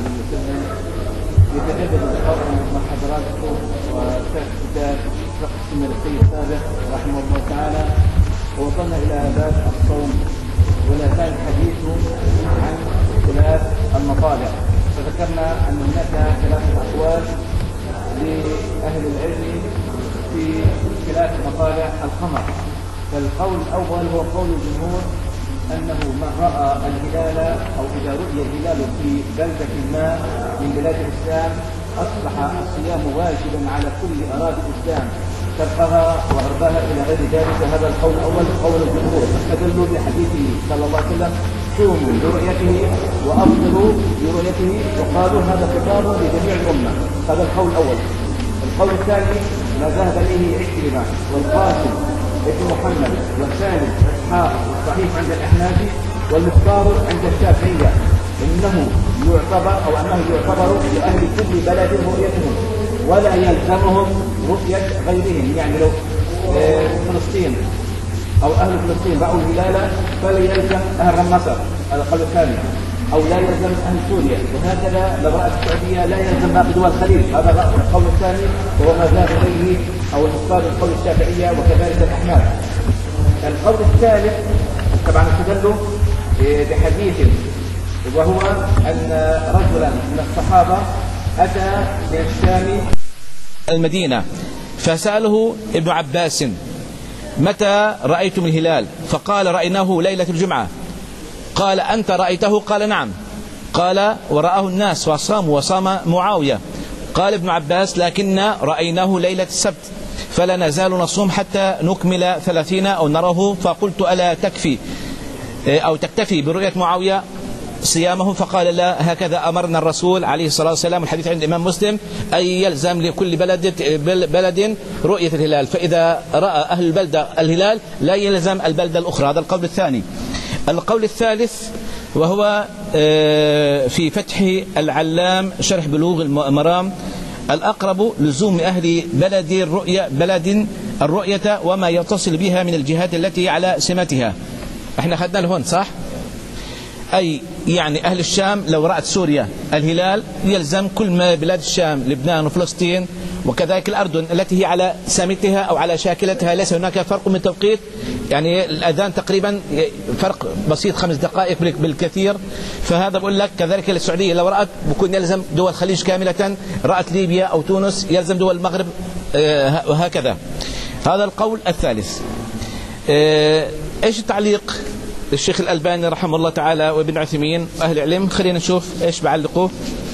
عليه وسلم يتجدد الحوار مع حضراتكم وشرح كتاب فقه السنة للسيد السابق رحمه الله تعالى. ووصلنا إلى باب الصوم ولا زال الحديث عن اختلاف المطالع. فذكرنا أن هناك ثلاثة أقوال لأهل العلم في اختلاف مطالع القمر. فالقول الأول هو قول الجمهور أنه من رأى الهلال أو إذا رؤي الهلال في بلدة ما من بلاد الإسلام أصبح الصيام واجبا على كل أراضي الإسلام شرقها وغربها إلى غير ذلك. هذا القول الأول قول الجمهور، استدلوا بحديثه صلى الله عليه وسلم صوموا لرؤيته وأفطروا لرؤيته، وقالوا هذا خطاب لجميع الأمة. هذا القول الأول. القول الثاني ما ذهب إليه عكرمة والقاسم ابن محمد والثاني إسحاق والصحيح عند الأحناف والمختار عند الشافعية أنه يعتبر لأهل كل بلد رؤيتهم ولا يلزمهم رؤية غيرهم. يعني لو فلسطين أو أهل فلسطين رأوا الهلال فلا يلزم أهل مصر، هذا القول الثاني، أو لا يلزم أهل سوريا، وهكذا لو رأت السعودية لا يلزم باقي دول الخليج. هذا القول الثاني وهو ما ذهب إليه أو المختار القول الشافعية وكذلك الأحناف. القول الثالث طبعا استدلوا بحديث وهو أن رجلا من الصحابة أتى من الشام المدينة فسأله ابن عباس متى رأيتم الهلال؟ فقال رأيناه ليلة الجمعة. قال أنت رأيته؟ قال نعم. قال ورآه الناس وصاموا وصام معاوية. قال ابن عباس لكن رأيناه ليلة السبت فلا نزال نصوم حتى نكمل 30 أو نراه. فقلت ألا تكفي أو تكتفي برؤية معاوية صيامه؟ فقال لا، هكذا أمرنا الرسول عليه الصلاة والسلام. الحديث عند الإمام مسلم أي يلزم لكل بلد رؤية الهلال، فإذا رأى أهل البلدة الهلال لا يلزم البلدة الأخرى. هذا القول الثاني. القول الثالث وهو في فتح العلام شرح بلوغ المرام الأقرب لزوم أهل بلد الرؤية وما يتصل بها من الجهات التي على سمتها. احنا خدنا لهون صح؟ أي يعني أهل الشام لو رأت سوريا الهلال يلزم كل ما بلاد الشام لبنان وفلسطين وكذلك الأردن التي هي على سمتها أو على شاكلتها ليس هناك فرق من توقيت. يعني الأذان تقريبا فرق بسيط 5 دقائق بالكثير. فهذا بقول لك كذلك السعودية لو رأت بكون يلزم دول الخليج كاملة، رأت ليبيا أو تونس يلزم دول المغرب وهكذا. هذا القول الثالث. ايش التعليق الشيخ الألباني رحمه الله تعالى وابن عثيمين أهل العلم؟ خلينا نشوف ايش بعلقوا.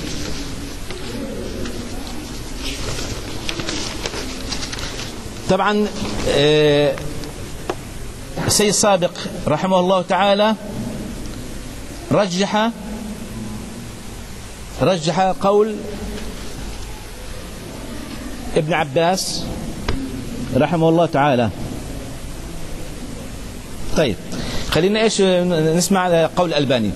طبعا السيد السابق رحمه الله تعالى رجح قول ابن عباس رحمه الله تعالى. طيب خلينا ايش نسمع قول الألباني.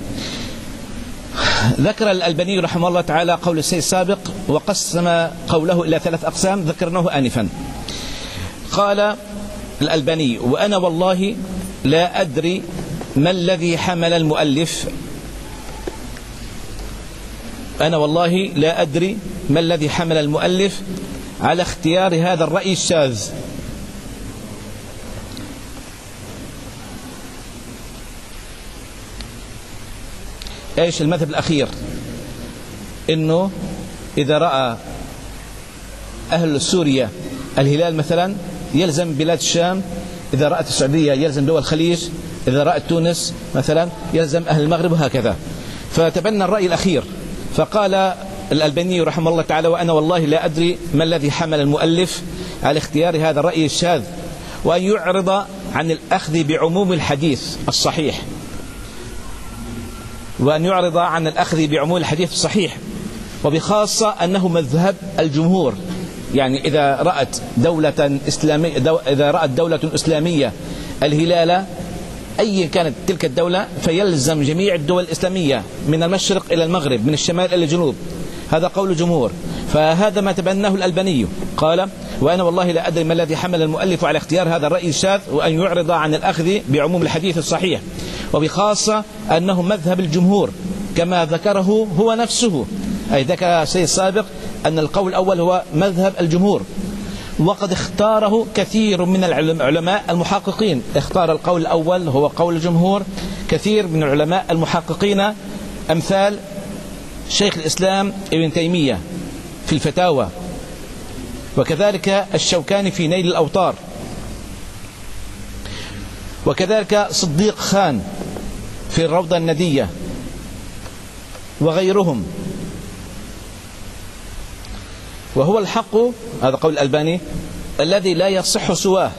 ذكر الألباني رحمه الله تعالى قول السيد السابق وقسم قوله إلى 3 أقسام ذكرناه آنفا. قال الألباني وأنا والله لا أدري ما الذي حمل المؤلف على اختيار هذا الرأي الشاذ. ايش المذهب الأخير؟ انه إذا رأى أهل سوريا الهلال مثلا يلزم بلاد الشام، إذا رأت السعودية يلزم دول الخليج، إذا رأت تونس مثلا يلزم أهل المغرب وهكذا. فتبنى الرأي الأخير. فقال الألباني رحمه الله تعالى وأنا والله لا أدري ما الذي حمل المؤلف على اختيار هذا الرأي الشاذ وأن يعرض عن الأخذ بعموم الحديث الصحيح وبخاصة أنه مذهب الجمهور. يعني إذا رأت دولة إسلامية الهلال أي كانت تلك الدولة فيلزم جميع الدول الإسلامية من المشرق إلى المغرب من الشمال إلى الجنوب. هذا قول الجمهور. فهذا ما تبناه الألباني. قال وأنا والله لا أدري ما الذي حمل المؤلف على اختيار هذا الرأي الشاذ وأن يعرض عن الأخذ بعموم الحديث الصحيح وبخاصة أنه مذهب الجمهور كما ذكره هو نفسه أي ذكر السيد السابق أن القول الأول هو مذهب الجمهور، وقد اختاره كثير من العلماء المحققين. اختار القول الأول هو قول الجمهور كثير من العلماء المحققين، أمثال شيخ الإسلام ابن تيمية في الفتاوى، وكذلك الشوكاني في نيل الأوطار، وكذلك صديق خان في الروضة الندية، وغيرهم. وهو الحق، هذا قول الألباني، الذي لا يصح سواه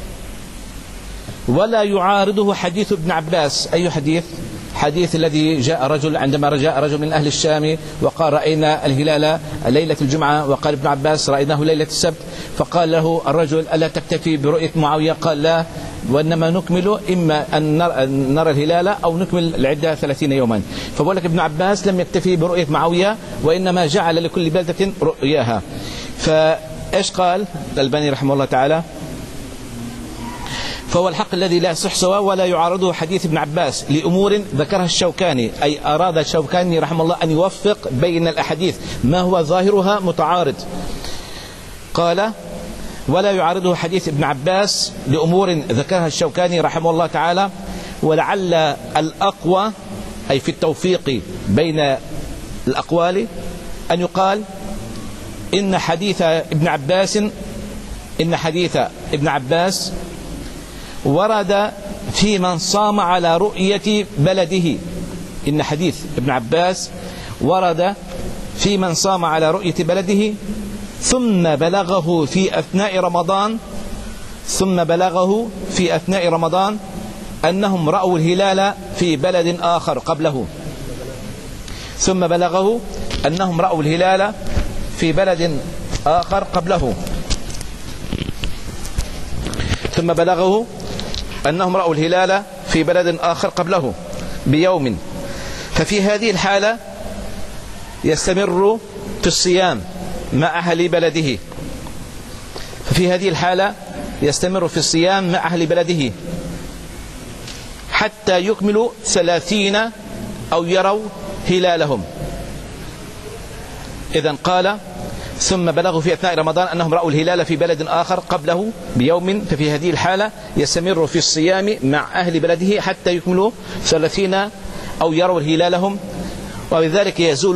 ولا يعارضه حديث ابن عباس. أي حديث؟ حديث الذي جاء رجل، عندما جاء رجل من أهل الشام وقال رأينا الهلال ليلة الجمعة، وقال ابن عباس رأيناه ليلة السبت، فقال له الرجل ألا تكتفي برؤية معاوية؟ قال لا، وإنما نكمل، إما أن نرى الهلال أو نكمل العدة 30 يوما. فبقول لك ابن عباس لم يكتفي برؤية معاوية، وإنما جعل لكل بلدة رؤياها. فإيش قال الألباني رحمه الله تعالى؟ فهو الحق الذي لا يصح سواه ولا يعارضه حديث ابن عباس لأمور ذكرها الشوكاني، أي أراد الشوكاني رحمه الله أن يوفق بين الأحاديث ما هو ظاهرها متعارض. قال ولا يعارضه حديث ابن عباس لأمور ذكرها الشوكاني رحمه الله تعالى، ولعل الأقوى أي في التوفيق بين الأقوال أن يقال إن حديث ابن عباس ورد في من صام على رؤية بلده. إن حديث ابن عباس ورد في من صام على رؤية بلده، ثم بلغه في أثناء رمضان أنهم رأوا الهلال في بلد آخر قبله. ثم بلغه أنهم رأوا الهلال في بلد آخر قبله. ثم بلغه أنهم رأوا الهلال في بلد آخر قبله بيوم. ففي هذه الحالة يستمر في الصيام مع أهل بلده. حتى يكملوا 30 أو يروا هلالهم. إذن قال ثم بلغوا في أثناء رمضان أنهم رأوا الهلال في بلد آخر قبله بيوم. ففي هذه الحالة يستمر في الصيام مع أهل بلده حتى يكملوا 30 أو يروا هلالهم، وبذلك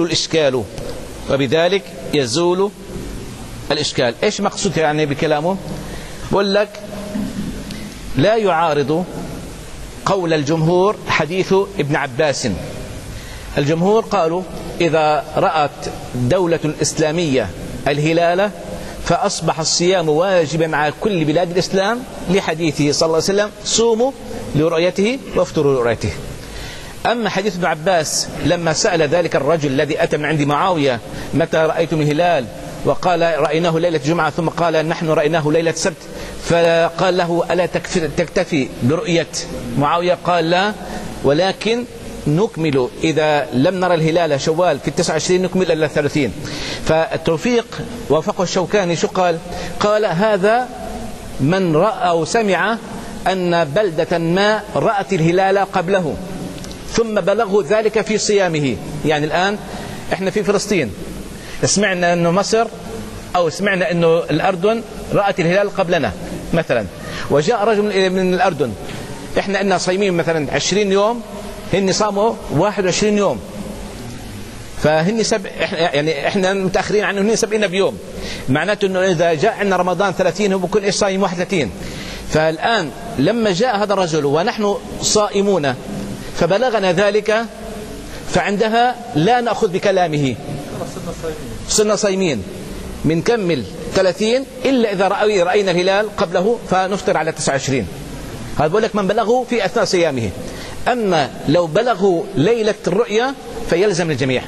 يزول الإشكال. إيش مقصود يعني بكلامه؟ بقول لك لا يعارض قول الجمهور حديث ابن عباس. الجمهور قالوا إذا رأت دولة إسلامية الهلال فأصبح الصيام واجبا على كل بلاد الإسلام لحديثه صلى الله عليه وسلم صوموا لرؤيته وافطروا لرؤيته. أما حديث ابن عباس لما سأل ذلك الرجل الذي أتى من عند معاوية متى رأيتم الهلال، وقال رأيناه ليلة الجمعة، ثم قال نحن رأيناه ليلة السبت، فقال له ألا تكتفي برؤية معاوية؟ قال لا، ولكن نكمل إذا لم نرى الهلال شوال في 29 نكمل إلى 30. فالتوفيق وافقه الشوكاني شو قال؟ قال هذا من رأى أو سمع أن بلدة ما رأت الهلال قبله ثم بلغه ذلك في صيامه. يعني الآن احنا في فلسطين سمعنا أنه مصر أو سمعنا أنه الأردن رأت الهلال قبلنا مثلا، وجاء رجل من الأردن، احنا إننا صايمين مثلا 20 يوم، هن صاموا 21 يوم، فهن يعني احنا متأخرين عنه، هن 70 بيوم. معناته انه اذا جاء عندنا رمضان 30 هو بيكون ايش صايم 31. فالآن لما جاء هذا الرجل ونحن صائمون فبلغنا ذلك، فعندها لا نأخذ بكلامه، صرنا صايمين بنكمل 30 إلا إذا رأينا الهلال قبله فنفطر على 29. هذا بقول لك من بلغه في أثناء صيامه. أما لو بلغوا ليلة الرؤية فيلزم الجميع.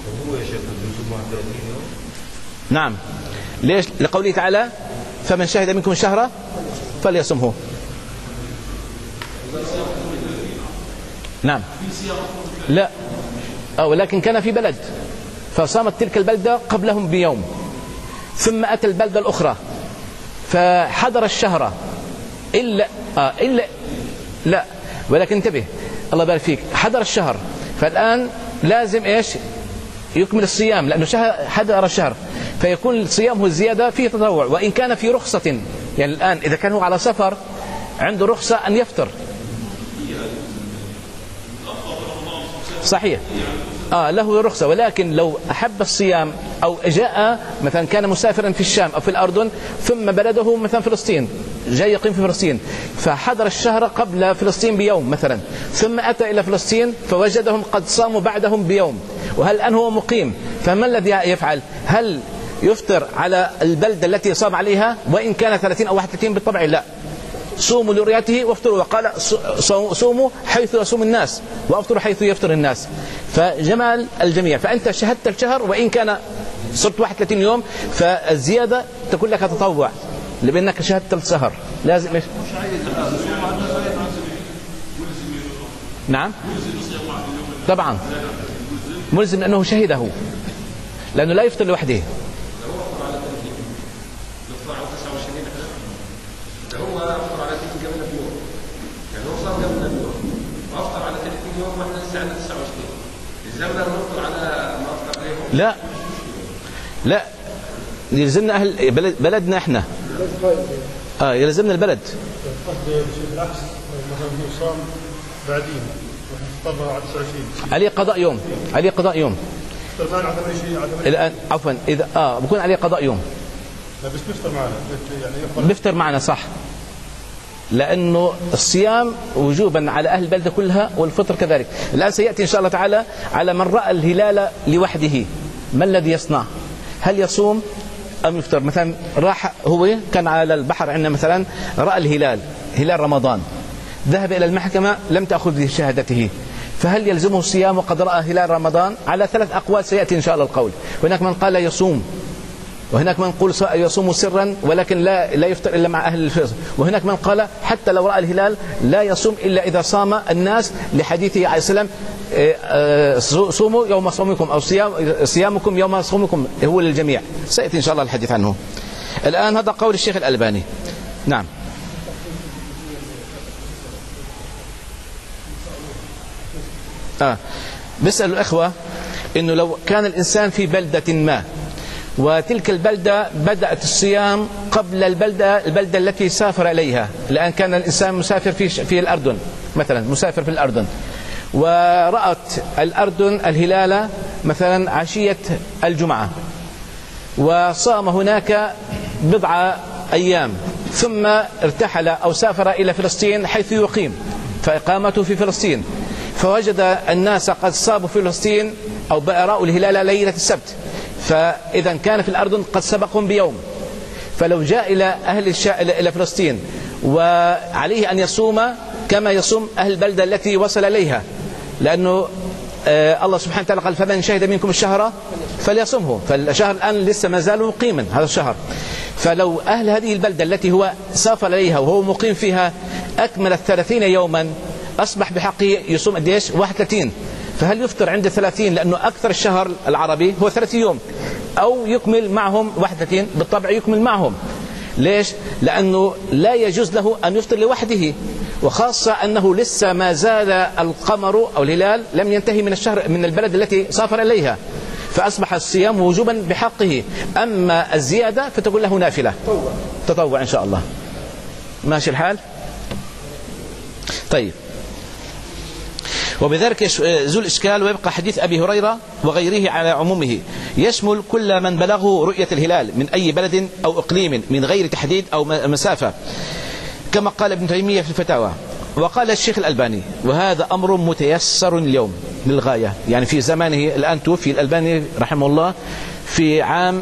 نعم، ليش؟ لقوله تعالى فمن شهد منكم الشهر فليصمه. نعم، لا، ولكن كان في بلد فصامت تلك البلدة قبلهم بيوم، ثم أتى البلدة الأخرى فحضر الشهر إلا لا، ولكن انتبه الله يبارك فيك، حضر الشهر، فالآن لازم إيش؟ يكمل الصيام لأنه حضر الشهر، فيكون صيامه الزيادة فيه تطوع. وإن كان في رخصة، يعني الآن إذا كان هو على سفر عنده رخصة أن يفطر. صحيح، له رخصة، ولكن لو أحب الصيام أو جاء مثلا كان مسافرا في الشام أو في الأردن ثم بلده مثلا فلسطين، جاي يقيم في فلسطين، فحضر الشهر قبل فلسطين بيوم مثلا، ثم أتى إلى فلسطين فوجدهم قد صاموا بعدهم بيوم، وهل الآن هو مقيم، فما الذي يفعل؟ هل يفطر على البلدة التي صام عليها وإن كان 30 أو 31 بالطبع؟ لا، صوموا لرؤيته وافطروا، وقال صوموا حيث يصوم الناس وافطروا حيث يفطر الناس، فجمال الجميع. فأنت شهدت الشهر وإن كان صرت 31 يوم، فالزيادة تكون لك تطوع لأنك شهدت السهر. لازم إيش؟ نعم طبعا ملزم لأنه شهده، لأنه لا يفطر لوحده. لا لا، يلزمنا أهل بلدنا احنا، يلزمنا البلد. بالعكس مثلا يصام بعدين عليه قضاء يوم، عليه قضاء يوم الآن، عفوا إذا بكون عليه قضاء يوم. لا بس بيفطر معنا، يعني بيفطر معنا صح، لأنه الصيام وجوبا على أهل البلدة كلها والفطر كذلك. الآن سيأتي إن شاء الله تعالى على من رأى الهلال لوحده ما الذي يصنع؟ هل يصوم أم يفطر؟ مثلا راح هو كان على البحر عندنا مثلا، رأى الهلال، هلال رمضان، ذهب إلى المحكمة لم تأخذ شهادته، فهل يلزمه الصيام وقد رأى هلال رمضان؟ على 3 أقوال سيأتي إن شاء الله القول. هناك من قال يصوم، وهناك من قال يصوم سرا ولكن لا يفطر إلا مع أهل الفطر، وهناك من قال حتى لو رأى الهلال لا يصوم إلا إذا صام الناس، لحديثه عليه السلام صوموا يوم صومكم أو صيامكم يوم صومكم، هو للجميع. سيأتي إن شاء الله الحديث عنه. الآن هذا قول الشيخ الألباني. نعم. بيسأل الأخوة إنه لو كان الإنسان في بلدة ما وتلك البلدة بدأت الصيام قبل البلدة التي سافر إليها، الآن كان الإنسان مسافر في الأردن مثلا، مسافر في الأردن، ورأت الأردن الهلال مثلا عشية الجمعة، وصام هناك بضع أيام، ثم ارتحل أو سافر إلى فلسطين حيث يقيم، فإقامته في فلسطين، فوجد الناس قد صابوا في فلسطين أو رأوا الهلال ليلة السبت، فإذا كان في الأردن قد سبقهم بيوم، فلو جاء إلى إلى فلسطين وعليه أن يصوم كما يصوم أهل البلدة التي وصل إليها، لأنه الله سبحانه وتعالى قال فمن شهد منكم الشهر فليصمه، فالشهر الآن لسه ما زال مقيما هذا الشهر. فلو أهل هذه البلدة التي هو سافر إليها وهو مقيم فيها أكمل 30 يوما، أصبح بحقه يصوم قديش؟ 31. فهل يفطر عند 30 لأنه أكثر الشهر العربي هو 30 يوم، أو يكمل معهم 31؟ بالطبع يكمل معهم. ليش؟ لأنه لا يجوز له أن يفطر لوحده، وخاصة أنه لسه ما زال القمر أو الهلال لم ينتهي من الشهر من البلد التي سافر إليها، فأصبح الصيام وجوبا بحقه. أما الزيادة فتقول له نافلة تطوع إن شاء الله. ماشي الحال؟ طيب، وبذلك يزول الإشكال ويبقى حديث أبي هريرة وغيره على عمومه، يشمل كل من بلغه رؤية الهلال من أي بلد أو إقليم من غير تحديد أو مسافة، كما قال ابن تيمية في الفتاوى. وقال الشيخ الألباني وهذا أمر متيسر اليوم للغاية، يعني في زمانه. الآن توفي الألباني رحمه الله في عام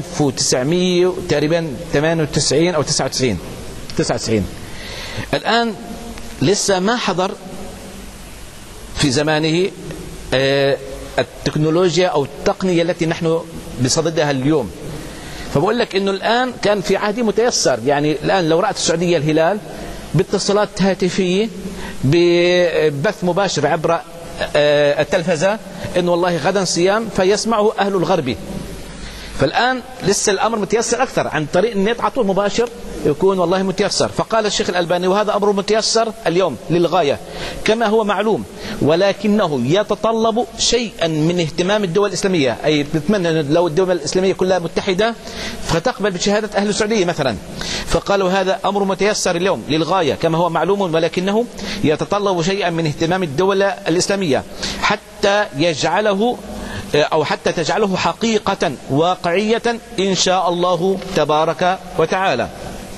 1998 أو 99. الآن لسه ما حضر في زمانه التكنولوجيا أو التقنية التي نحن بصددها اليوم. فبقول لك إنه الآن كان في عهدي متيسر، يعني الآن لو رأت السعودية الهلال باتصالات هاتفية ببث مباشر عبر التلفزة إنه والله غدا صيام، فيسمعه أهل الغرب. فالآن لسه الأمر متيسر أكثر، عن طريق النت على طول مباشر يكون والله متيسر. فقال الشيخ الألباني وهذا أمر متيسر اليوم للغاية كما هو معلوم، ولكنه يتطلب شيئا من اهتمام الدول الإسلامية. أي بتمنى لو الدول الإسلامية كلها متحدة فتقبل بشهادة أهل السعودية مثلا. فقالوا هذا أمر متيسر اليوم للغاية كما هو معلوم، ولكنه يتطلب شيئا من اهتمام الدول الإسلامية حتى يجعله أو حتى تجعله حقيقة واقعية إن شاء الله تبارك وتعالى.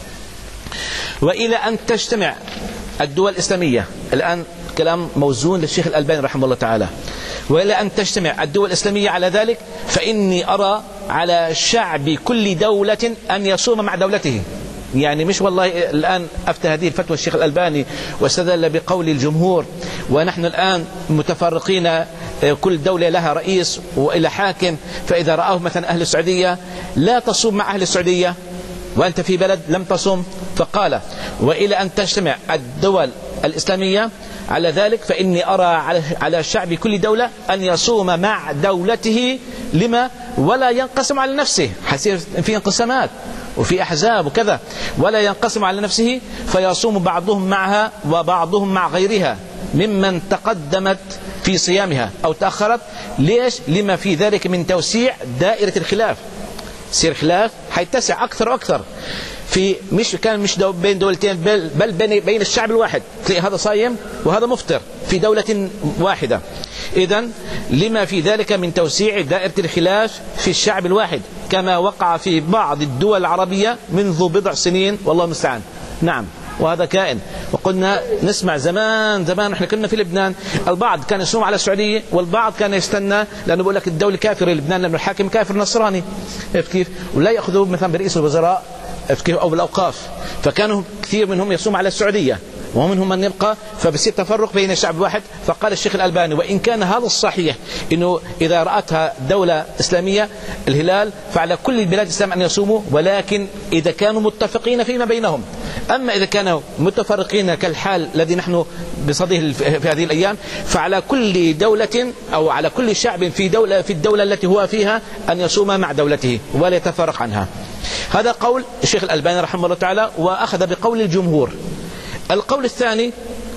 وإلى أن تجتمع الدول الإسلامية، الآن كلام موزون للشيخ الألباني رحمه الله تعالى، وإلى أن تجتمع الدول الإسلامية على ذلك فإني أرى على شعب كل دولة أن يصوم مع دولته. يعني مش والله الآن أفتى هذه الفتوى الشيخ الألباني واستدل بقول الجمهور ونحن الآن متفرقين، كل دولة لها رئيس وإلى حاكم، فإذا رآه مثلا أهل السعودية لا تصوم مع أهل السعودية وأنت في بلد لم تصوم. فقال وإلى أن تجتمع الدول الإسلامية على ذلك فإني أرى على شعب كل دولة أن يصوم مع دولته. لما؟ ولا ينقسم على نفسه، حيصير في انقسامات وفي أحزاب وكذا، ولا ينقسم على نفسه فيصوم بعضهم معها وبعضهم مع غيرها ممن تقدمت في صيامها أو تأخرت. ليش؟ لما في ذلك من توسيع دائرة الخلاف. سير خلاف حيتسع أكثر وأكثر، في مش بين دولتين بل بين الشعب الواحد، تلاقي هذا صايم وهذا مفطر في دولة واحدة. إذن لما في ذلك من توسيع دائرة الخلاف في الشعب الواحد كما وقع في بعض الدول العربية منذ بضع سنين والله المستعان. نعم، وهذا كائن. وقلنا نسمع زمان احنا كنا في لبنان البعض كان يصوم على السعودية والبعض كان يستنى، لأنه بقول لك الدولة كافرة لبنان لأنه الحاكم كافر نصراني كيف، ولا يأخذوا مثلا برئيس الوزراء كيف أو بالأوقاف، فكانوا كثير منهم يصوم على السعودية ومنهم من يبقى، فبصير تفرق بين الشعب الواحد. فقال الشيخ الألباني وإن كان هذا الصحيح إنه إذا رأتها دولة إسلامية الهلال فعلى كل البلاد الإسلام أن يصوموا، ولكن إذا كانوا متفقين فيما بينهم. أما إذا كانوا متفرقين كالحال الذي نحن بصدده في هذه الأيام فعلى كل دولة أو على كل شعب في الدولة التي هو فيها أن يصوم مع دولته ولا يتفرق عنها. هذا قول الشيخ الألباني رحمه الله تعالى، وأخذ بقول الجمهور. القول الثاني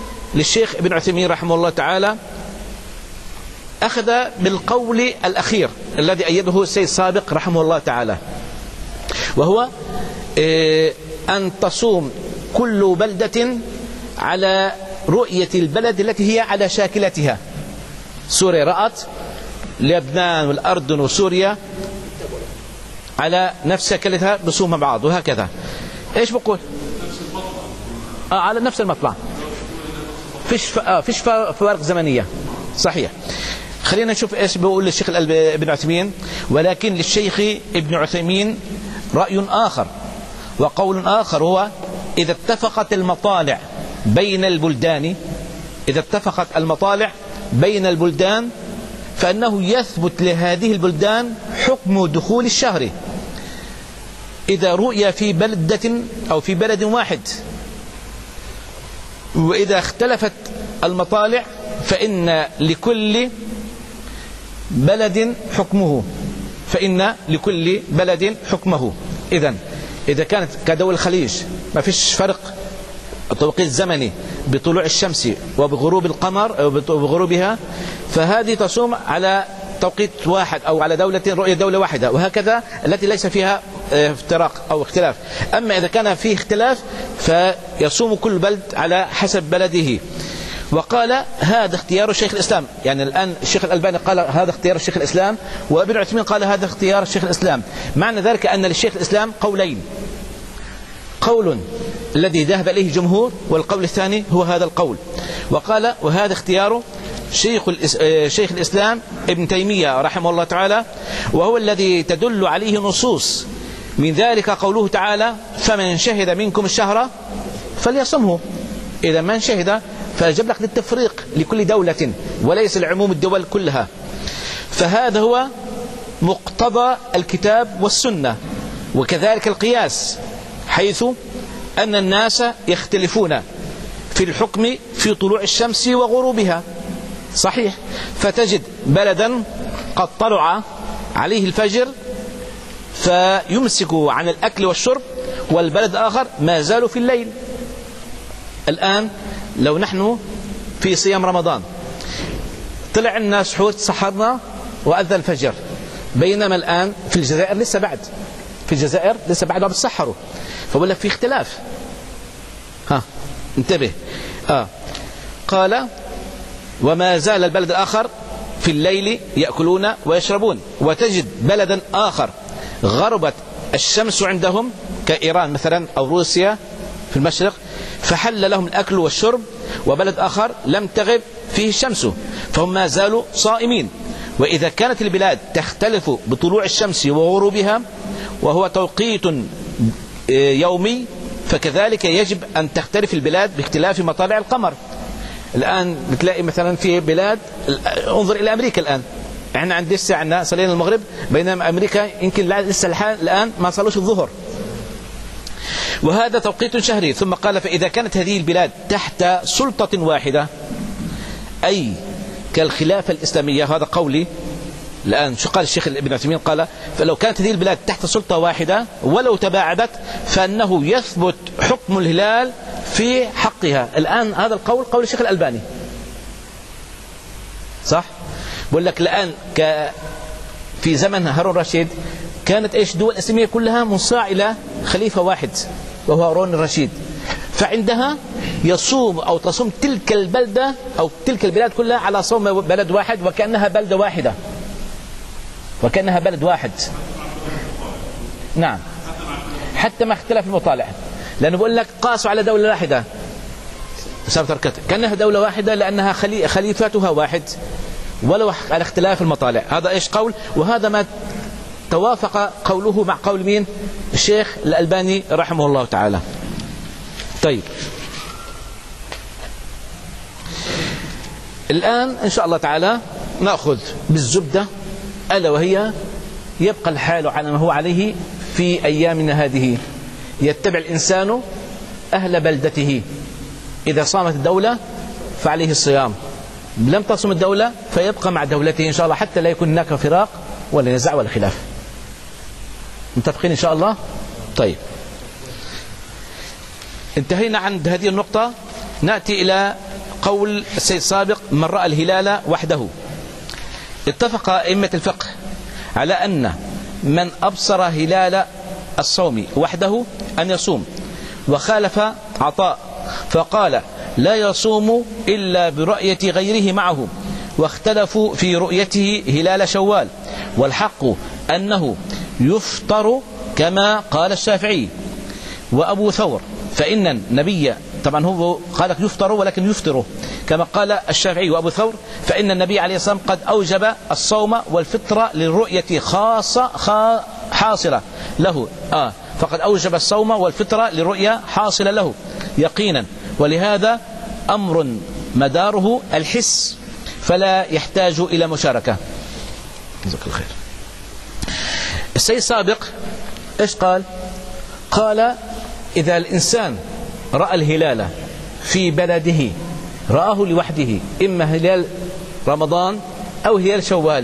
للشيخ ابن عثيمين رحمه الله تعالى أخذ بالقول الأخير الذي أيده السيد سابق رحمه الله تعالى، وهو أن تصوم كل بلدة على رؤية البلد التي هي على شاكلتها. سوريا رأت لبنان والأردن وسوريا على نفس شكلتها بصوم مع بعض، وهكذا. ايش بقول؟ على نفس المطلع، فيش فوارق زمنية. صحيح. خلينا نشوف ايش بيقول الشيخ ابن عثيمين. ولكن للشيخ ابن عثيمين رأي آخر وقول آخر، هو إذا اتفقت المطالع بين البلدان، إذا اتفقت المطالع بين البلدان فأنه يثبت لهذه البلدان حكم دخول الشهر إذا رؤي في بلدة أو في بلد واحد. وإذا اختلفت المطالع فإن لكل بلد حكمه، فإن لكل بلد حكمه. إذا كانت كدول الخليج ما فيش فرق التوقيت الزمني بطلوع الشمس وبغروب القمر أو بغروبها، فهذه تصوم على توقيت واحد أو على رؤية دولة واحدة، وهكذا التي ليس فيها افتراق أو اختلاف. أما إذا كان فيه اختلاف فيصوم كل بلد على حسب بلده. وقال هذا اختيار الشيخ الإسلام. يعني الآن الشيخ الألباني قال هذا اختيار الشيخ الإسلام، وابن عثيمين قال هذا اختيار الشيخ الإسلام. معنى ذلك أن للشيخ الإسلام قولين، قول الذي ذهب إليه الجمهور، والقول الثاني هو هذا القول. وقال وهذا اختيار شيخ الإسلام ابن تيمية رحمه الله تعالى، وهو الذي تدل عليه نصوص، من ذلك قوله تعالى فمن شهد منكم الشهر فليصمه. إذا من شهد فجب لك للتفريق لكل دولة وليس العموم الدول كلها. فهذا هو مقتضى الكتاب والسنة، وكذلك القياس، حيث أن الناس يختلفون في الحكم في طلوع الشمس وغروبها. صحيح. فتجد بلدا قد طلع عليه الفجر فيمسك عن الأكل والشرب، والبلد الآخر ما زالوا في الليل. الآن لو نحن في صيام رمضان طلع الناس سحور، سحرنا وأذن الفجر، بينما الآن في الجزائر لسه بعد، في الجزائر لسه بعد بتسحروا، فبقول لك في اختلاف. انتبه. قال وما زال البلد الآخر في الليل يأكلون ويشربون، وتجد بلدا آخر غربت الشمس عندهم كإيران مثلا أو روسيا في المشرق، فحل لهم الأكل والشرب، وبلد آخر لم تغب فيه الشمس فهم ما زالوا صائمين. وإذا كانت البلاد تختلف بطلوع الشمس وغروبها وهو توقيت يومي، فكذلك يجب أن تختلف البلاد باختلاف مطالع القمر. الآن بتلاقي مثلا في بلاد، انظر إلى أمريكا الآن، احنا عند الساعة صلينا المغرب، بينما أمريكا يمكن لسه الآن ما صلوش الظهر، وهذا توقيت شهري. ثم قال فإذا كانت هذه البلاد تحت سلطة واحدة، أي كالخلافة الإسلامية، هذا قولي الآن، شو قال الشيخ ابن عثيمين؟ قال فلو كانت هذه البلاد تحت سلطة واحدة ولو تباعدت فإنه يثبت حكم الهلال في حقها. الآن هذا القول قول الشيخ الألباني، صح؟ بقول لك الآن في زمن هارون الرشيد كانت ايش الدول الإسلامية كلها منصاع إلى خليفة واحد وهو هارون الرشيد، فعندها يصوم أو تصوم تلك البلدة أو تلك البلاد كلها على صوم بلد واحد، وكأنها بلدة واحدة، وكأنها بلد واحد. نعم، حتى ما اختلف المطالع، لأنه بقول لك قاسوا على دولة واحدة كأنها دولة واحدة لأنها خليفتها واحد ولو على اختلاف المطالع. هذا ايش قول، وهذا ما توافق قوله مع قول مين؟ الشيخ الألباني رحمه الله تعالى. طيب الآن إن شاء الله تعالى نأخذ بالزبدة، ألا وهي يبقى الحال على ما هو عليه في أيامنا هذه. يتبع الإنسان أهل بلدته، إذا صامت الدولة فعليه الصيام، لم تصم الدولة فيبقى مع دولته إن شاء الله، حتى لا يكون هناك فراق ولا نزاع ولا خلاف. متفقين إن شاء الله؟ طيب انتهينا عند هذه النقطة. نأتي إلى قول السيد سابق من رأى الهلال وحده. اتفق أئمة الفقه على أن من أبصر هلال الصوم وحده أن يصوم، وخالف عطاء فقال لا يصوم إلا برؤية غيره معه، واختلفوا في رؤيته هلال شوال، والحق أنه يفطر كما قال الشافعي وأبو ثور، فإن النبي طبعا هو قال يفطر ولكن يفطر كما قال الشافعي وأبو ثور، فإن النبي عليه الصلاة والسلام قد أوجب الصوم والفطر للرؤية خاصة حاصلة له، فقد أوجب الصوم والفطر للرؤية حاصلة له يقينا، ولهذا أمر مداره الحس فلا يحتاج إلى مشاركة. جزاك الله خير. السيد سابق إيش قال؟ قال إذا الإنسان رأى الهلال في بلده، رآه لوحده، إما هلال رمضان أو هلال شوال،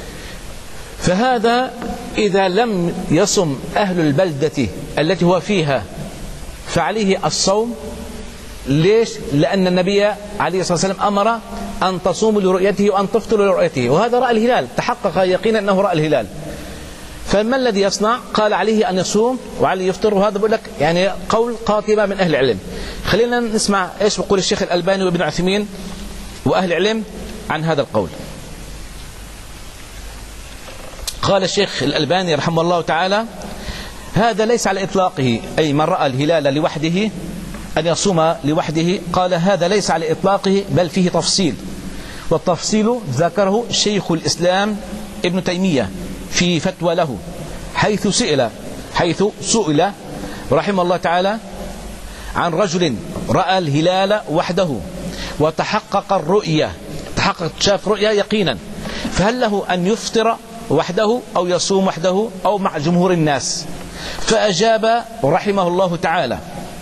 فهذا إذا لم يصم أهل البلدة التي هو فيها فعليه الصوم. ليش؟ لأن النبي عليه الصلاة والسلام أمر أن تصوموا لرؤيته وأن تفطروا لرؤيته، وهذا رأى الهلال، تحقق يقينا أنه رأى الهلال، فما الذي يصنع؟ قال عليه أن يصوم وعليه يفطر. وهذا بقول لك يعني قول قاطبة من أهل العلم. خلينا نسمع إيش بقول الشيخ الألباني وابن عثيمين وأهل العلم عن هذا القول. قال الشيخ الألباني رحمه الله تعالى هذا ليس على إطلاقه، أي من رأى الهلال لوحده أن يصوم لوحده، قال هذا ليس على إطلاقه بل فيه تفصيل، والتفصيل ذكره شيخ الإسلام ابن تيمية في فتوى له، حيث سئل رحمه الله تعالى عن رجل رأى الهلال وحده وتحقق الرؤية، شاف رؤية يقينا، فهل له أن يفطر وحده أو يصوم وحده أو مع جمهور الناس؟ فأجاب رحمه الله تعالى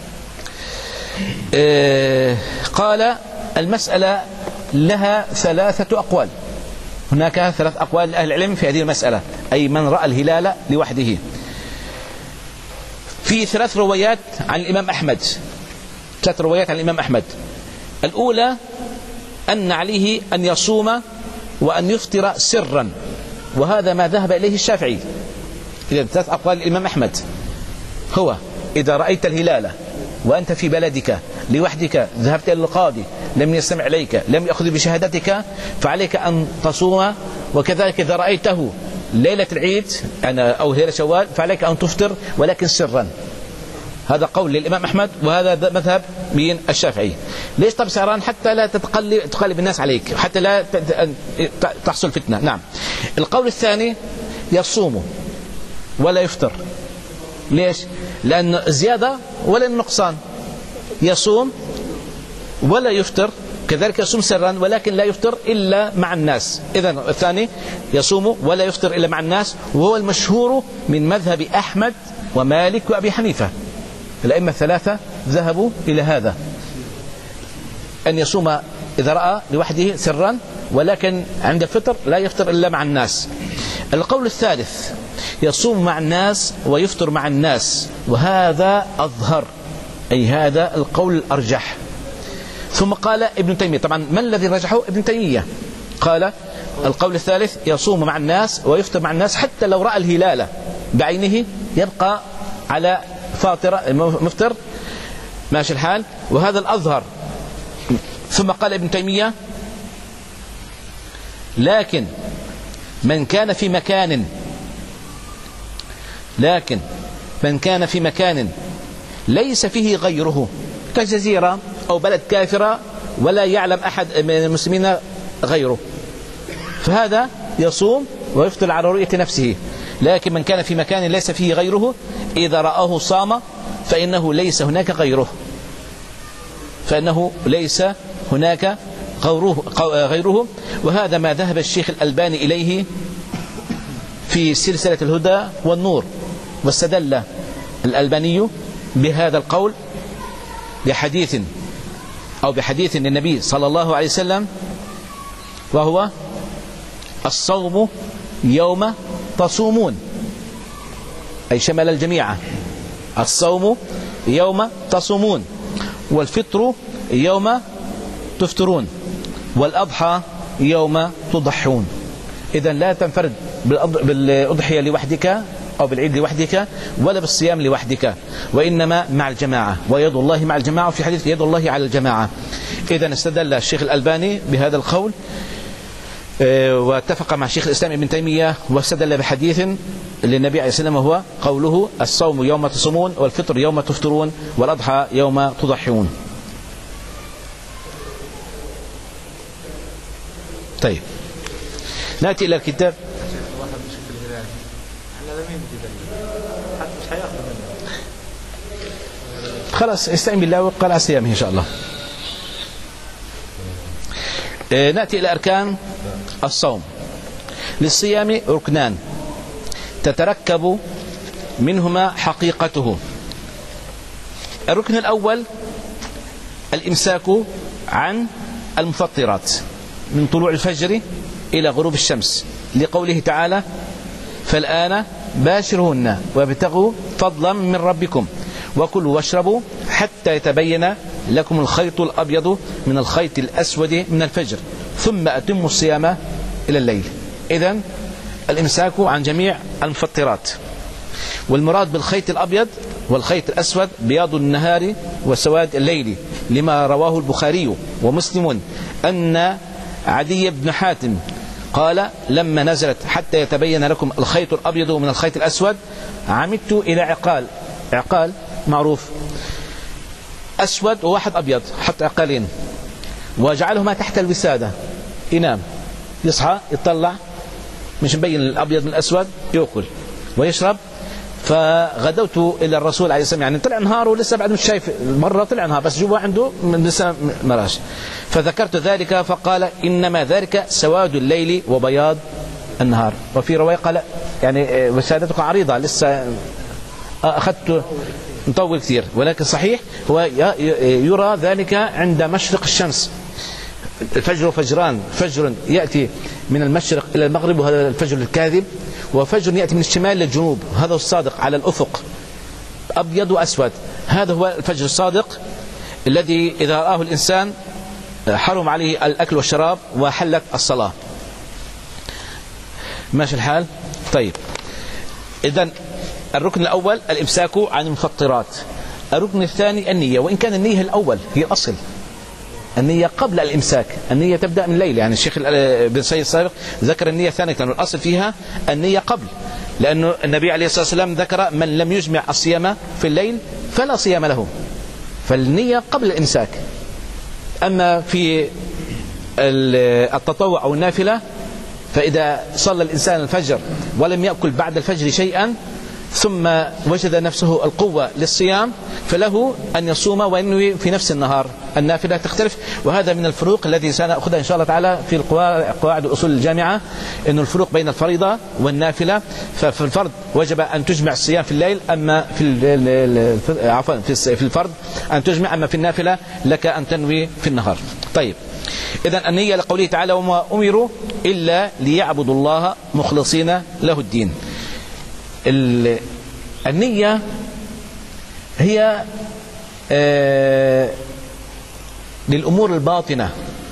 قال المسألة لها 3 أقوال، هناك 3 أقوال لأهل العلم في هذه المسألة، أي من رأى الهلال لوحده. في 3 روايات عن الإمام أحمد، 3 روايات عن الإمام أحمد. الأولى أن عليه أن يصوم وأن يفطر سرا، وهذا ما ذهب إليه الشافعي. إذا 3 أقوال الإمام أحمد هو: إذا رأيت الهلال وأنت في بلدك لوحدك، ذهبت إلى القاضي لم يستمع إليك، لم يأخذ بشهادتك، فعليك أن تصوم. وكذلك إذا رأيته ليلة العيد أو ليلة شوال فعليك أن تفطر ولكن سرا. هذا قول للإمام أحمد، وهذا مذهب من الشافعي. ليش؟ طب سهران حتى لا تقلب الناس عليك، حتى لا تحصل فتنة. نعم. القول الثاني: يصوم ولا يفطر. ليش؟ لأن زيادة ولا النقصان. يصوم ولا يفطر، كذلك يصوم سرا ولكن لا يفطر إلا مع الناس. إذن الثاني يصوم ولا يفطر إلا مع الناس، وهو المشهور من مذهب أحمد ومالك وأبي حنيفة. الأئمة ال3 ذهبوا إلى هذا، أن يصوم إذا رأى لوحده سرا، ولكن عند الفطر لا يفطر إلا مع الناس. القول الثالث: يصوم مع الناس ويفطر مع الناس، وهذا أظهر، أي هذا القول الأرجح. ثم قال ابن تيمية، طبعا من الذي رجحه؟ ابن تيمية. قال القول الثالث: يصوم مع الناس ويفطر مع الناس، حتى لو رأى الهلال بعينه يبقى على مفطر ماشي الحال، وهذا الأظهر. ثم قال ابن تيمية: لكن من كان في مكان ليس فيه غيره، كجزيرة أو بلد كافرة ولا يعلم أحد من المسلمين غيره، فهذا يصوم ويفطر على رؤية نفسه. لكن من كان في مكان ليس فيه غيره، إذا رآه صام، فإنه ليس هناك غيره. وهذا ما ذهب الشيخ الألباني إليه في سلسلة الهدى والنور. واستدل الألباني بهذا القول بحديث للنبي صلى الله عليه وسلم، وهو: الصوم يوم تصومون، أي شمل الجميع. الصوم يوم تصومون، والفطر يوم تفطرون، والأضحى يوم تضحون. إذن لا تنفرد بالأضحية لوحدك أو بالعيد لوحدك، ولا بالصيام لوحدك، وإنما مع الجماعة، ويد الله مع الجماعة، وفي حديث يد الله على الجماعة. إذن استدل الشيخ الألباني بهذا القول، واتفق مع شيخ الإسلام ابن تيمية، واستدل بحديث للنبي عليه السلام، وهو قوله: الصوم يوم تصومون، والفطر يوم تفطرون، والأضحى يوم تضحون. طيب، نأتي إلى الكتاب. خلاص استعين بالله وقال على صيامه إن شاء الله. نأتي إلى أركان الصوم. للصيام ركنان تتركب منهما حقيقته. الركن الأول: الإمساك عن المفطرات من طلوع الفجر إلى غروب الشمس، لقوله تعالى: فالآن باشرهن وابتغوا فضلا من ربكم وكلوا واشربوا حتى يتبين لكم الخيط الأبيض من الخيط الأسود من الفجر ثم أتموا الصيام إلى الليل. إذن الإمساك عن جميع المفطرات. والمراد بالخيط الأبيض والخيط الأسود بياض النهار وسواد الليل، لما رواه البخاري ومسلم أن عدي بن حاتم قال: لما نزلت حتى يتبين لكم الخيط الأبيض من الخيط الأسود عمدت إلى عقال معروف أسود وواحد أبيض، حتى عقالين، وجعلهما تحت الوسادة، ينام يصحى يطلع مش مبين الأبيض من الأسود، يأكل ويشرب. فغدوت إلى الرسول عليه السلام، يعني طلع نهار ولسه بعد مش شايف، مرة طلع نهار بس جوا عنده لسه مراش، فذكرت ذلك فقال: إنما ذلك سواد الليل وبياض النهار. وفي رواية قال يعني وسادتك عريضة، لسه أخذت مطول كثير، ولكن صحيح هو يرى ذلك عند مشرق الشمس. الفجر فجران: فجر يأتي من المشرق إلى المغرب وهذا الفجر الكاذب، وفجر يأتي من الشمال للجنوب هذا الصادق على الأفق. أبيض وأسود. هذا هو الفجر الصادق الذي إذا رآه الإنسان حرم عليه الأكل والشراب وحلت الصلاة. ماشي الحال؟ طيب، إذن الركن الأول الإمساك عن المفطرات. الركن الثاني النية، وإن كان النية الأول هي الأصل، النية قبل الإمساك، النية تبدأ من الليل. يعني الشيخ بن سيد السابق ذكر النية الثانية، لأن الأصل فيها النية قبل، لأنه النبي عليه الصلاة والسلام ذكر من لم يجمع الصيام في الليل فلا صيام له، فالنية قبل الإمساك. أما في التطوع أو النافلة فإذا صلى الإنسان الفجر ولم يأكل بعد الفجر شيئا ثم وجد نفسه القوة للصيام فله أن يصوم وينوي في نفس النهار. النافلة تختلف، وهذا من الفروق الذي سنأخذها إن شاء الله تعالى في قواعد الأصول الجامعة، إن الفروق بين الفريضة والنافلة. ففي الفرض وجب أن تجمع الصيام في الليل، أما في الفرض أن تجمع، أما في النافلة لك أن تنوي في النهار. طيب، إذن النية لقوله تعالى وما أمروا إلا ليعبدوا الله مخلصين له الدين. النية هي للأمور الباطنة.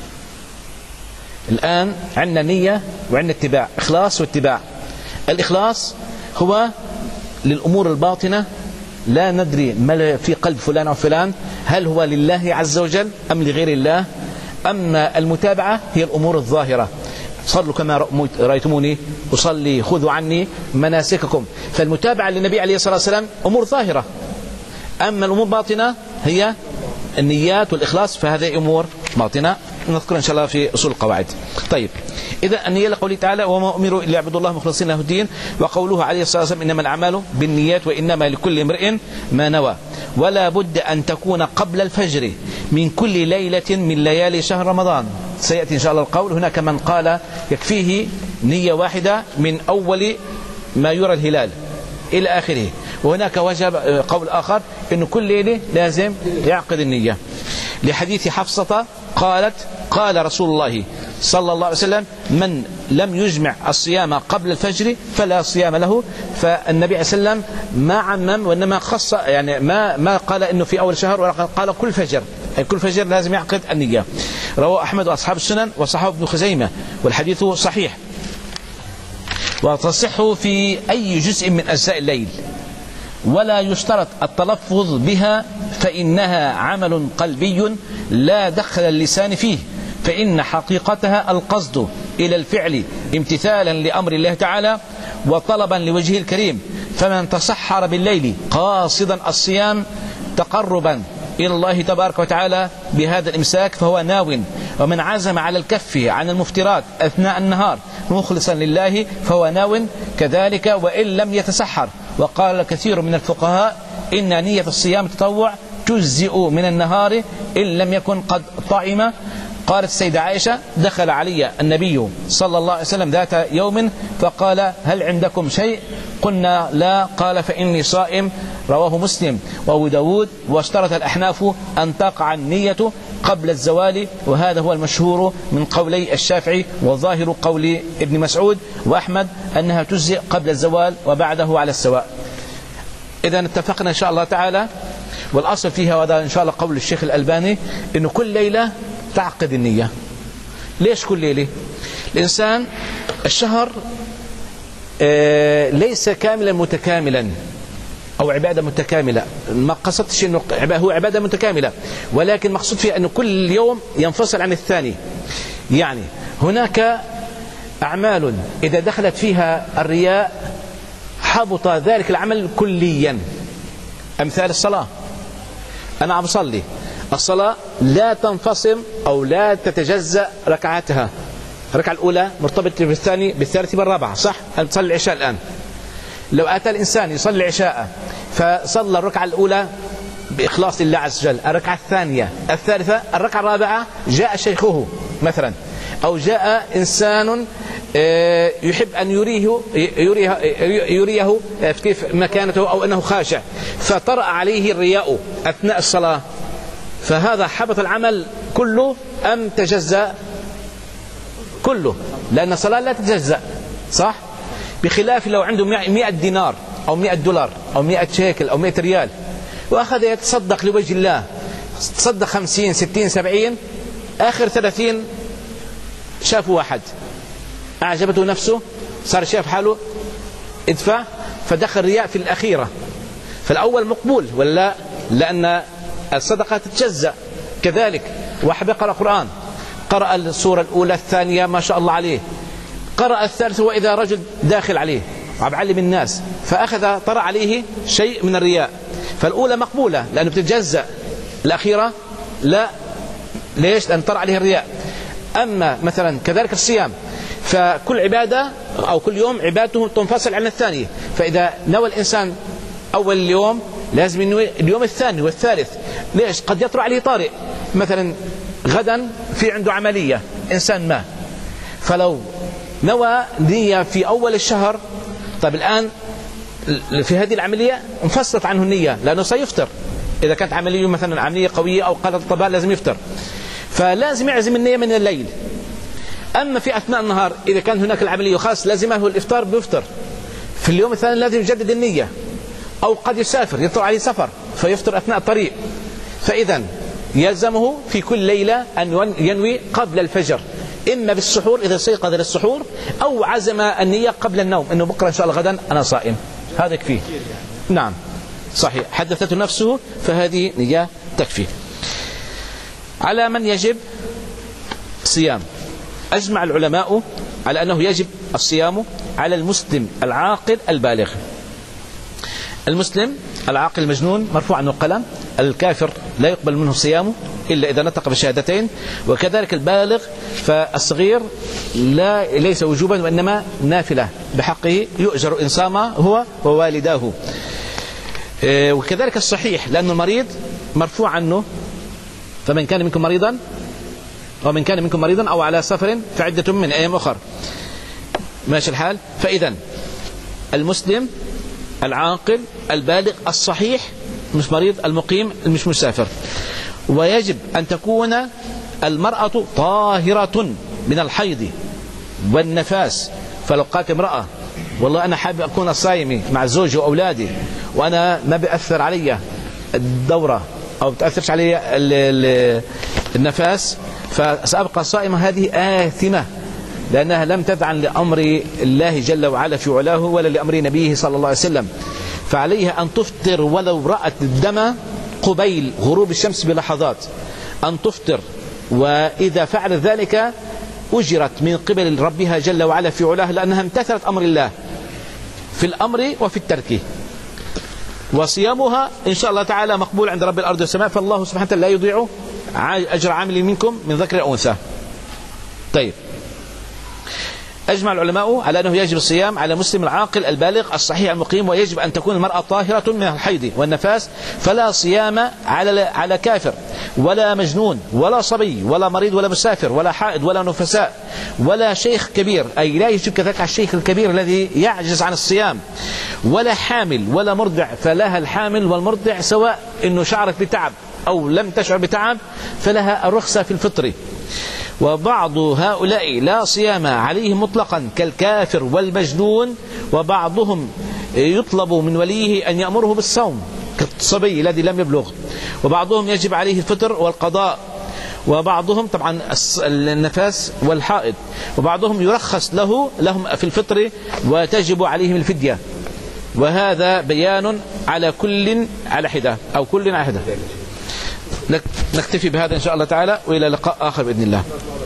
الآن عندنا نية وعندنا اتباع، إخلاص واتباع. الإخلاص هو للأمور الباطنة، لا ندري ما في قلب فلان أو فلان، هل هو لله عز وجل أم لغير الله. أما المتابعة هي الأمور الظاهرة، صلوا كما رأيتموني أصلي خذوا عني مناسككم. فالمتابعة للنبي عليه الصلاة والسلام أمور ظاهرة، أما الأمور باطنة هي النيات والإخلاص، فهذه أمور باطنة نذكر إن شاء الله في أصول القواعد. طيب، إذا النية لقوله تعالى وما أمروا إلا يعبدوا الله مخلصين له الدين، وقوله عليه الصلاة والسلام إنما الأعمال بالنيات وإنما لكل امرئ ما نوى، ولا بد أن تكون قبل الفجر من كل ليلة من ليالي شهر رمضان. سيأتي إن شاء الله القول. هناك من قال يكفيه نية واحدة من أول ما يرى الهلال إلى آخره، وهناك وجب قول آخر إنه كل ليلة لازم يعقد النية، لحديث حفصة قالت قال رسول الله صلى الله عليه وسلم من لم يجمع الصيام قبل الفجر فلا صيام له. فالنبي عليه السلام ما عمم، وإنما خص، يعني ما قال إنه في أول شهر، ولكن قال كل فجر، كل فجر لازم يعقد النية. رواه أحمد وأصحاب السنن وصححه ابن خزيمة، والحديث صحيح. وتصح في أي جزء من أجزاء الليل، ولا يشترط التلفظ بها، فإنها عمل قلبي لا دخل اللسان فيه، فإن حقيقتها القصد إلى الفعل امتثالا لأمر الله تعالى وطلبا لوجهه الكريم. فمن تسحر بالليل قاصدا الصيام تقربا إلى الله تبارك وتعالى بهذا الإمساك فهو ناو، ومن عزم على الكف عن المفترات أثناء النهار مخلصا لله فهو ناو كذلك وإن لم يتسحر. وقال كثير من الفقهاء إن نية الصيام تطوع تجزئ من النهار إن لم يكن قد طعم. قالت السيدة عائشة دخل علي النبي صلى الله عليه وسلم ذات يوم فقال هل عندكم شيء؟ قلنا لا، قال فإني صائم. رواه مسلم وأبو داود. واشترط الأحناف أن تقع النية قبل الزوال، وهذا هو المشهور من قولي الشافعي، وظاهر قول ابن مسعود وأحمد أنها تجزئ قبل الزوال وبعده على السواء. إذا اتفقنا إن شاء الله تعالى، والأصل فيها، وهذا إن شاء الله قول الشيخ الألباني، إنه كل ليلة تعقد النية. ليش كل ليلة؟ الإنسان الشهر ليس كاملا متكاملا أو عبادة متكاملة، ما قصدتش أنه هو عبادة متكاملة، ولكن مقصود فيها أنه كل يوم ينفصل عن الثاني. يعني هناك أعمال إذا دخلت فيها الرياء حبط ذلك العمل كليا. أمثال الصلاة، أنا عم بصلي، الصلاة لا تنفصل أو لا تتجزأ ركعاتها، الركعة الأولى مرتبطة بالثاني بالثالث بالرابعة، صح؟ أنا بصلي العشاء الآن، لو أتى الإنسان يصلي العشاء فصلى الركعة الأولى بإخلاص لله عز وجل، الركعة الثانية الثالثة الركعة الرابعة جاء شيخه مثلا، أو جاء إنسان يحب أن يريه كيف مكانته أو أنه خاشع، فطرأ عليه الرياء أثناء الصلاة، فهذا حبط العمل كله أم تجزأ كله؟ لأن الصلاة لا تتجزأ، صح؟ بخلاف لو عنده 100 دينار أو 100 دولار أو 100 شيكل أو 100 ريال، وأخذ يتصدق لوجه الله، تصدق 50 60 70، آخر 30 شافوا واحد أعجبته نفسه، صار شاف حاله ادفع، فدخل رياء في الأخيرة. فالأول مقبول ولا؟ لأن الصدقة تتجزأ. كذلك واحد يقرأ قرآن، قرأ السورة الأولى الثانية ما شاء الله عليه، قرأ الثالثة وإذا رجل داخل عليه وعم علم الناس، فأخذ طرأ عليه شيء من الرياء. فالأولى مقبولة لأنه بتتجزأ، الأخيرة لا. ليش؟ لأن طرأ عليه الرياء. أما مثلا كذلك الصيام، فكل عبادة أو كل يوم عبادته تنفصل عن الثانية، فإذا نوى الإنسان أول اليوم لازم ينوي اليوم الثاني والثالث. ليش؟ قد يطرأ عليه طارئ، مثلا غدا في عنده عملية إنسان ما، فلو نوى نية في أول الشهر، طيب الآن في هذه العملية انفصلت عنه النية لأنه سيفطر. إذا كانت عملية مثلا عملية قوية أو قلة الطباع لازم يفطر، فلازم يعزم النية من الليل. أما في أثناء النهار إذا كان هناك العملية خاص لازمه الإفطار بيفطر، في اليوم الثاني لازم يجدد النية، أو قد يسافر يطلع عليه سفر فيفطر أثناء الطريق. فإذا يلزمه في كل ليلة أن ينوي قبل الفجر، إما بالسحور إذا استيقظ للسحور، أو عزم النية قبل النوم أنه بكرة إن شاء الله غدا أنا صائم، هذا يكفيه. نعم صحيح، حدثته نفسه فهذه نية تكفي. على من يجب صيام؟ أجمع العلماء على أنه يجب الصيام على المسلم العاقل البالغ. المسلم العاقل المجنون مرفوع عنه القلم، الكافر لا يقبل منه صيامه إلا إذا نطق بالشهادتين، وكذلك البالغ، فالصغير ليس وجوبا وإنما نافلة بحقه يؤجر إن صام هو ووالداه. وكذلك الصحيح، لأن المريض مرفوع عنه فمن كان منكم مريضا ومن كان منكم مريضا أو على سفر فعدة من أيام أخر، ماشي الحال. فإذا المسلم العاقل البالغ الصحيح، مش مريض، المقيم مش مسافر. ويجب أن تكون المرأة طاهرة من الحيض والنفاس. فلو قالت امرأة والله أنا حابب أكون صايمي مع زوجي وأولادي وأنا ما بأثر علي الدورة أو بتأثرش علي النفاس فسأبقى صائمة، هذه آثمة، لأنها لم تذعن لأمر الله جل وعلا في علاه ولا لأمر نبيه صلى الله عليه وسلم. فعليها أن تفطر ولو رأت الدم قبيل غروب الشمس بلحظات، أن تفطر، وإذا فعلت ذلك أجرت من قبل ربها جل وعلا في علاه، لأنها امتثلت أمر الله في الأمر وفي الترك. وصيامها إن شاء الله تعالى مقبول عند رب الأرض والسماء، فالله سبحانه وتعالى لا يضيع أجر عامل منكم من ذكر أو أنثى. طيب، أجمع العلماء على أنه يجب الصيام على مسلم العاقل البالغ الصحيح المقيم، ويجب أن تكون المرأة طاهرة من الحيض والنفاس، فلا صيام على كافر ولا مجنون ولا صبي ولا مريض ولا مسافر ولا حائض ولا نفساء ولا شيخ كبير، أي لا يجب كذلك على الشيخ الكبير الذي يعجز عن الصيام، ولا حامل ولا مرضع، فلها الحامل والمرضع سواء إنه شعرت بتعب أو لم تشعر بتعب فلها الرخصة في الفطر. وبعض هؤلاء لا صيام عليهم مطلقا كالكافر والمجنون، وبعضهم يطلب من وليه أن يأمره بالصوم كالصبي الذي لم يبلغ، وبعضهم يجب عليه الفطر والقضاء، وبعضهم طبعا النفاس والحائض، وبعضهم يرخص لهم في الفطر وتجب عليهم الفدية. وهذا بيان على كل على حدة أو كل على حدة. نكتفي بهذا إن شاء الله تعالى، وإلى لقاء آخر بإذن الله.